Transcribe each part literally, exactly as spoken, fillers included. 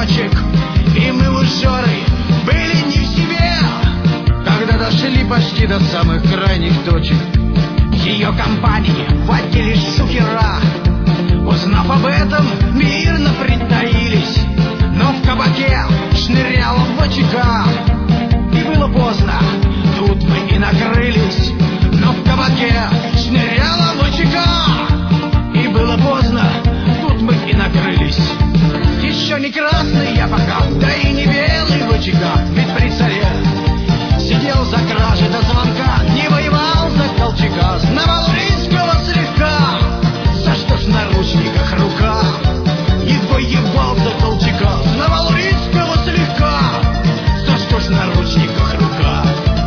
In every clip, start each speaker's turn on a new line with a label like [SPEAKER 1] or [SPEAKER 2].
[SPEAKER 1] дочек. И мы у Жоры были не в себе, когда дошли почти до самых крайних точек. Ее компании в отделе шухера, узнав об этом, мирно притаились. Но в кабаке шныряла ВЧК, и было поздно, тут мы и накрылись. Но в кабаке шныряла ВЧК, и было поздно, тут мы и накрылись. Еще не красный я пока, да и не белый ВЧК, ведь при царе сидел за кражей до звонка, не воевал за Колчака, знавал русского слегка. За что ж в наручниках рука? Не воевал за Колчака, знавал русского слегка. За что ж в наручниках рука?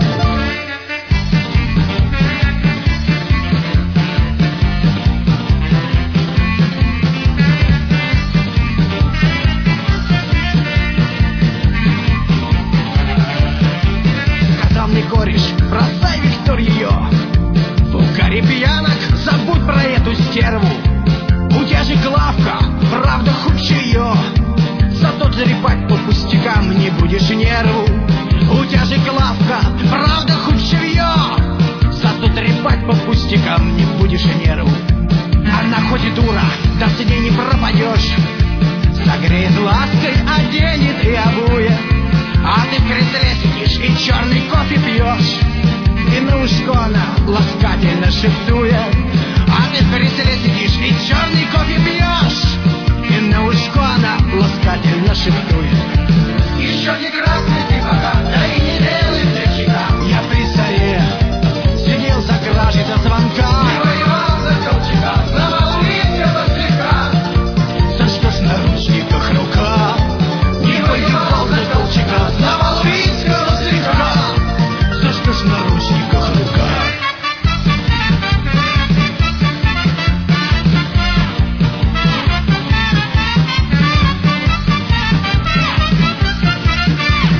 [SPEAKER 1] Кореш, бросай, Виктор, ее в угаре пьянок, забудь про эту стерву. У тебя же Клавка, правда худше ее, зато зарипать по пустякам не будешь нерву. У тебя же Клавка, правда худше ее, зато зарипать по пустякам не будешь нерву. Она хоть и дура, да с ней не пропадешь, согреет лаской, оденет и обует. А ты в кресле сидишь и черный кофе пьешь, и на ушко она ласкательно шептует. А ты в кресле сидишь и черный кофе пьешь, и на ушко она ласкательно шептует. Еще не красный ты пока, да и не белый ВЧК. Я при царе сидел за кражей до звонка, не воевал за Колчака, знавал русского слегка. За что ж в наручниках рука? Не воевал за Колчака, знавал русского слегка. За что ж в наручниках рука?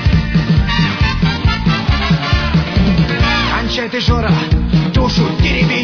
[SPEAKER 1] Кончай ты, Жора, душу тереби.